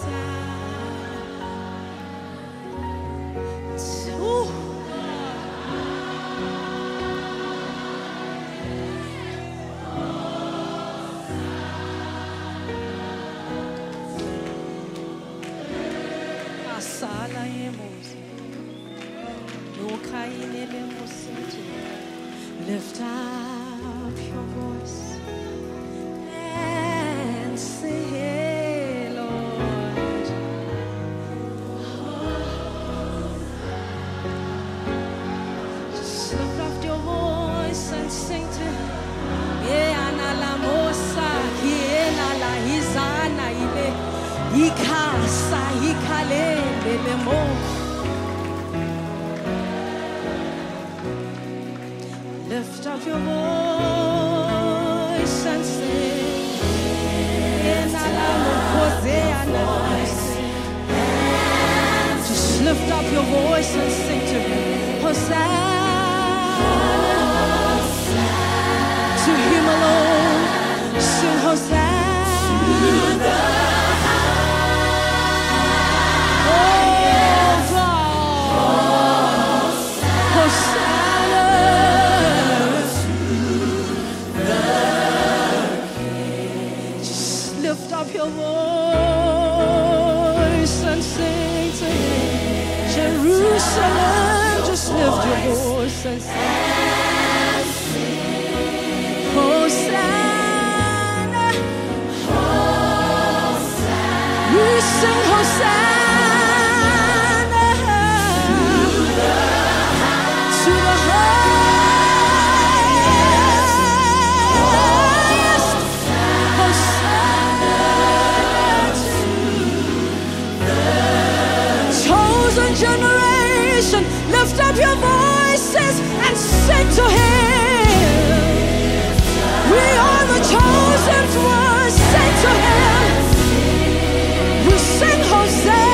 Lift up your voice and say, Lord. Just lift up your voice and sing to Him. Lift up your voice and sing. Just lift up your voice and sing to Him. Hosanna. To Him alone. Sing Hosanna. Your voice and sing to Him. Jerusalem, just lift your voice and sing. Hosanna, Hosanna. We sing Hosanna to the highest. Hosanna. Generation, lift up your voices and sing to Him. We are the chosen ones. Sing to Him. We sing Hosanna.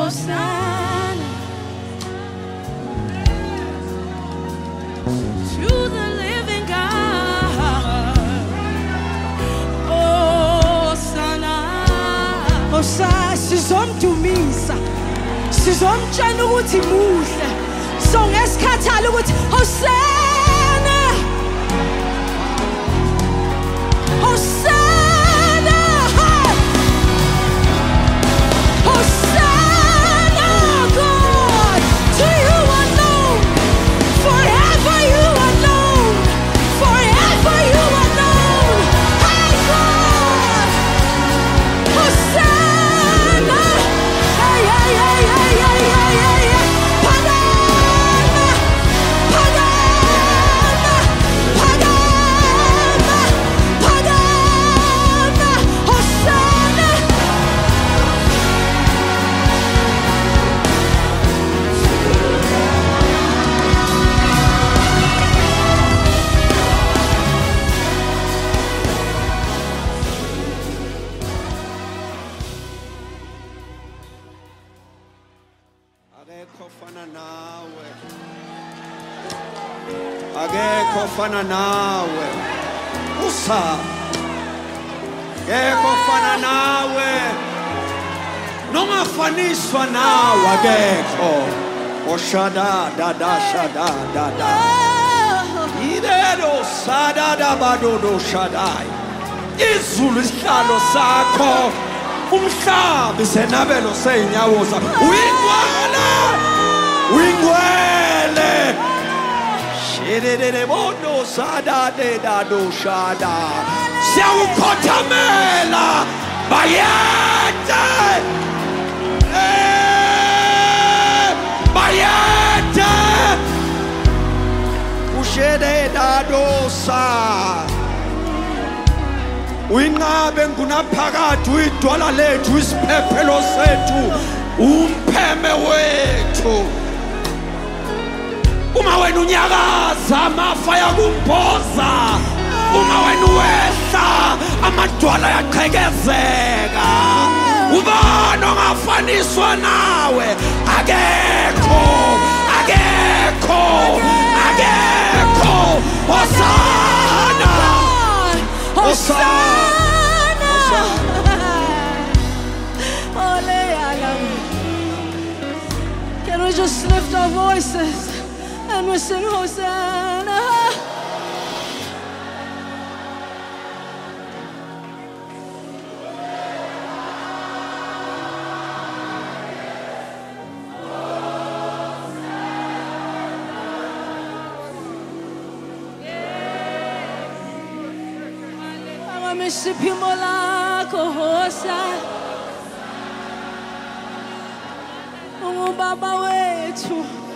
Hosanna to the living God. Hosanna. Hosanna. Sizomdumisa. Sizomtshela ukuthi muhle. So ngesikhathalo ukuthi Hosanna. Hosanna. Hosanna, God, to you alone. Forever you alone. Forever you alone. Hey, God. Hosanna. Hey, hey, hey, hey, hey, hey, hey, hey. Hosanna. Hosanna. Hosanna. Hosanna. Hosanna. Akekho fana nawe usa akekho fana nawe nongafaniswa nawe akekho oshada dada shada dada idelo sada da badodo shadai izulu isihlalo sakho umhlaba isenabelo seinyawo zakho wingwele Shedede bono sada de dado shada siyawukhothamela bayede bayede ushede dado sa uyinqabe ngunaphakathi uyidwala lethu isiphephelo sethu umpheme wethu uma wena unyakaza amafa yakumboza uma wena wehla amadwala yaqhekezeka ubani ongafaniswa nawe akekho akekho akekho Hosanna Hosanna. Can we just lift our voices and we sing Hosanna? Amamisipimo lako Hosanna. Baba wetu